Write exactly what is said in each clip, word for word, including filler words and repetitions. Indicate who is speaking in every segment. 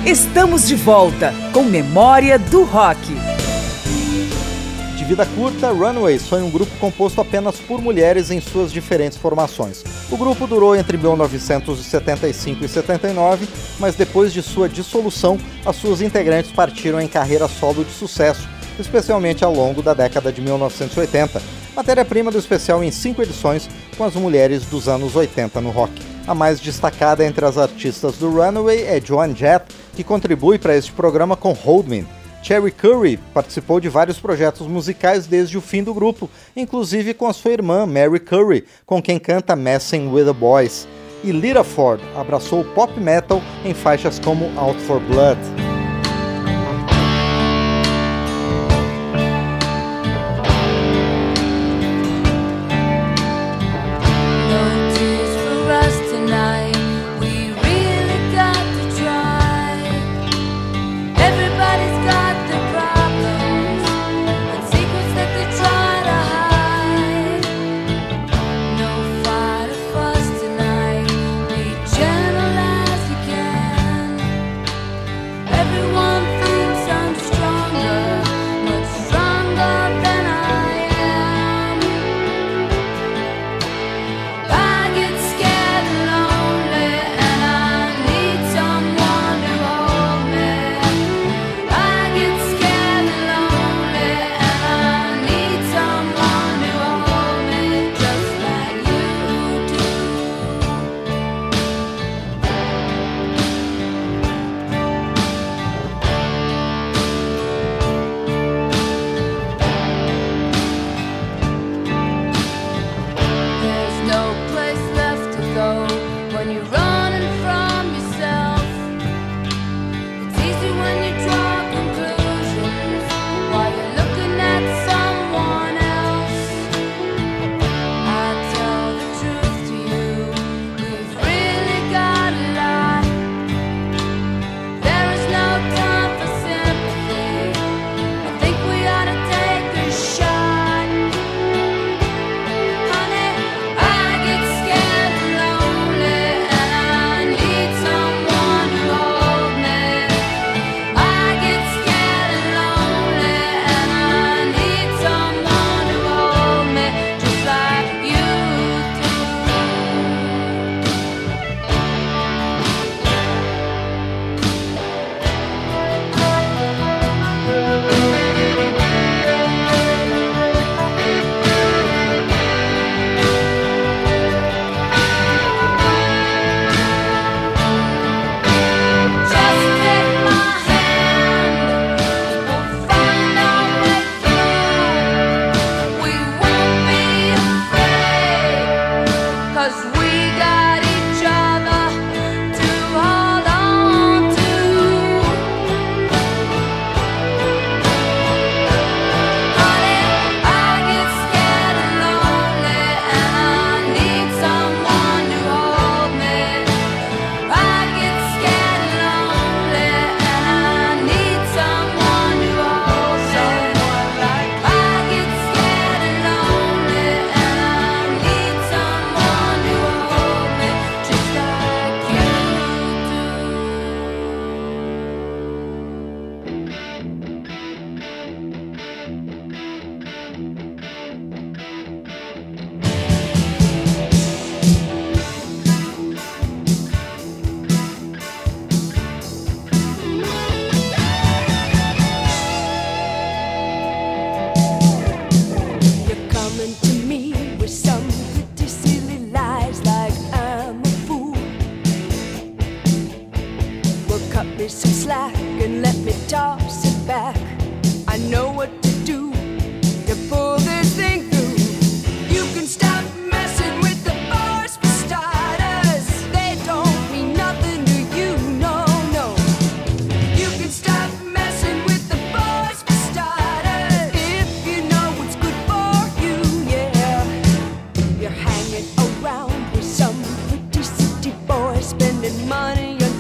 Speaker 1: Estamos de volta com Memória do Rock.
Speaker 2: De vida curta, Runaways foi um grupo composto apenas por mulheres em suas diferentes formações. O grupo durou entre mil novecentos e setenta e cinco e setenta e nove, mas depois de sua dissolução, as suas integrantes partiram em carreira solo de sucesso, especialmente ao longo da década de mil novecentos e oitenta. Matéria-prima do especial em cinco edições com as mulheres dos anos oitenta no rock. A mais destacada entre as artistas do Runaway é Joan Jett, que contribui para este programa com Hold Me. Cherie Currie participou de vários projetos musicais desde o fim do grupo, inclusive com a sua irmã Mary Currie, com quem canta Messing with the Boys. E Lita Ford abraçou o pop metal em faixas como Out for Blood.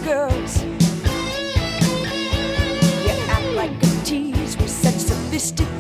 Speaker 3: Like a tease with such sophistication.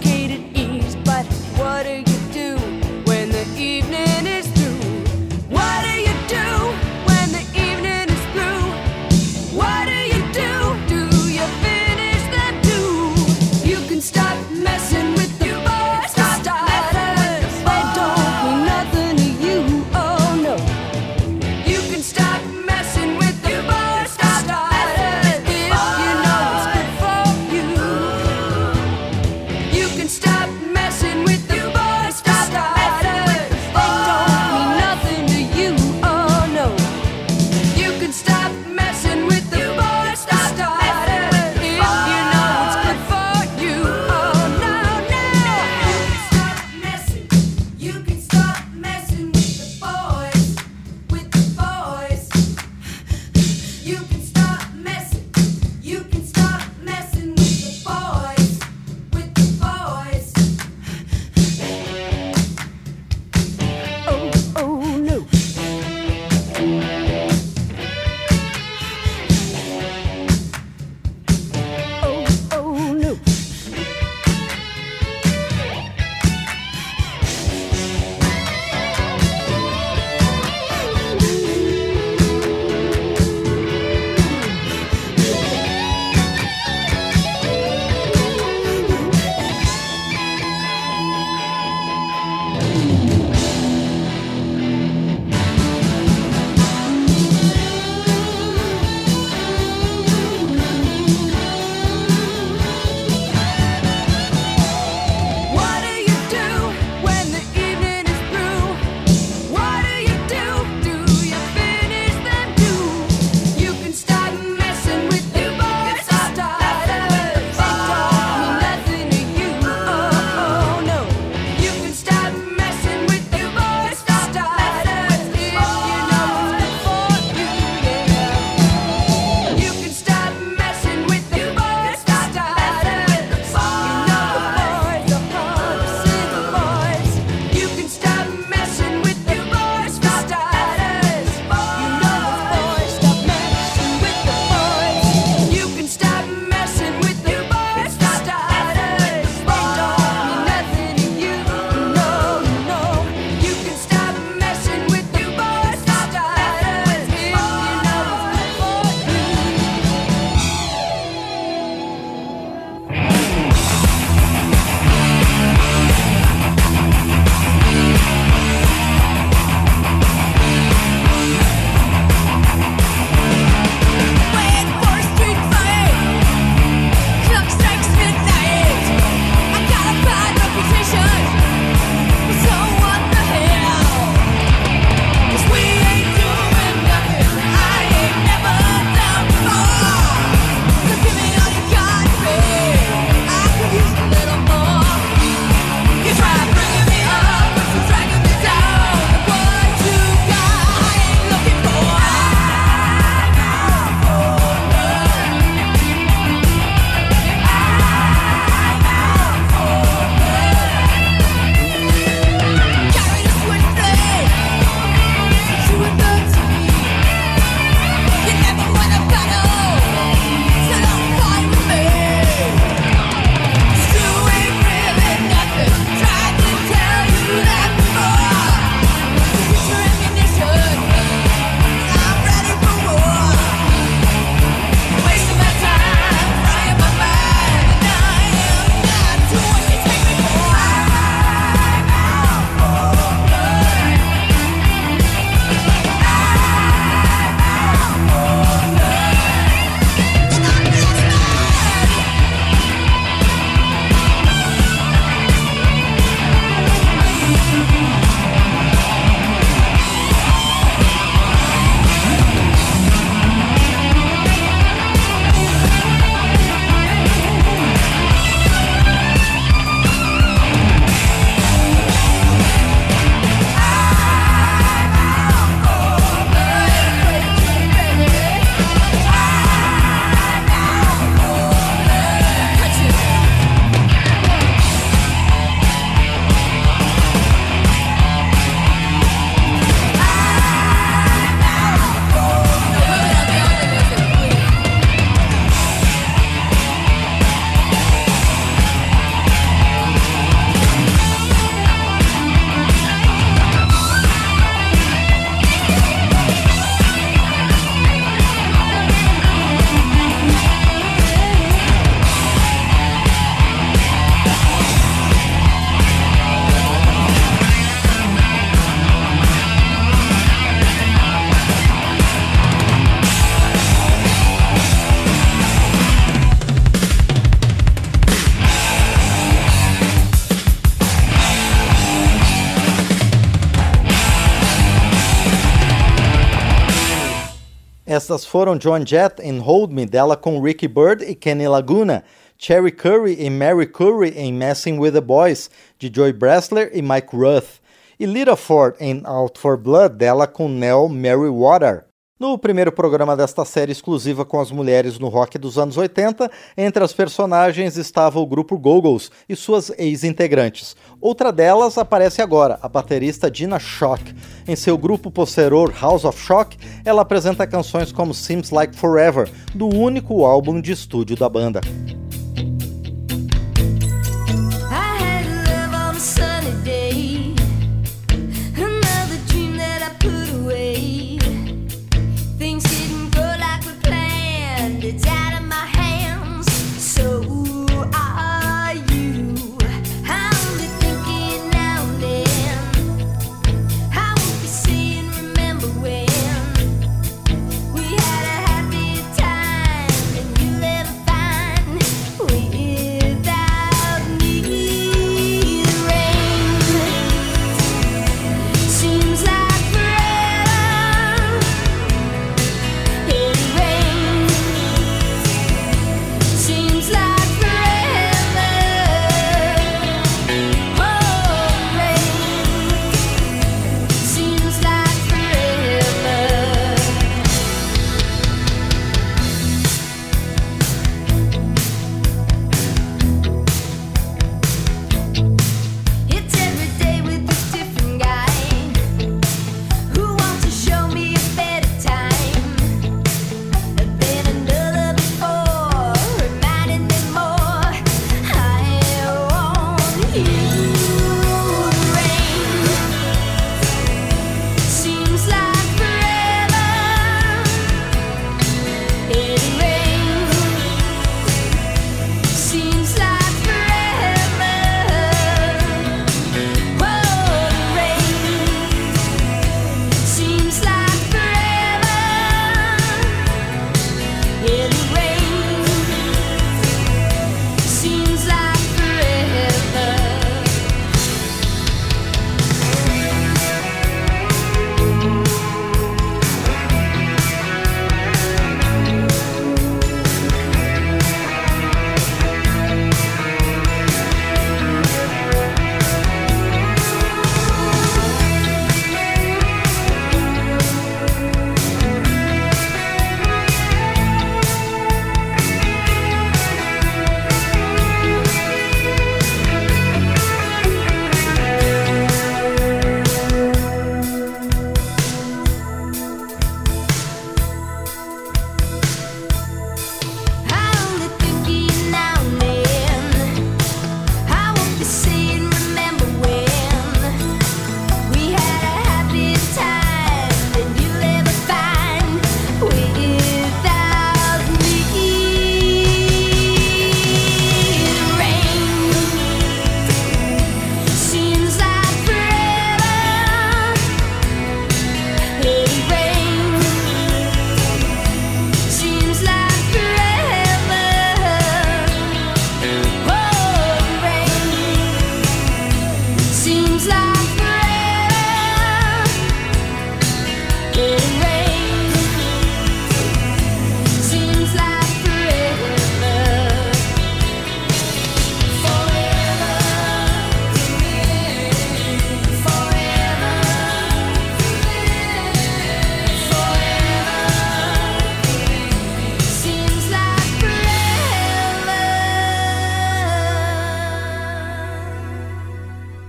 Speaker 2: Estas foram Joan Jett em Hold Me, dela com Ricky Byrd e Kenny Laguna, Cherry Curry e Mary Curry em Messing with the Boys, de Joey Bressler e Mike Ruth, e Lita Ford em Out for Blood, dela com Nell Merriweather. No primeiro programa desta série exclusiva com as mulheres no rock dos anos oitenta, entre as personagens estava o grupo Go-Go's e suas ex-integrantes. Outra delas aparece agora, a baterista Dinah Shock. Em seu grupo posterior House of Shock, ela apresenta canções como Seems Like Forever, do único álbum de estúdio da banda.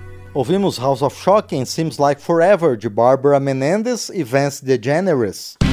Speaker 2: Ouvimos House of Shock em Seems Like Forever, de Barbara Menendez e Vance DeGeneres.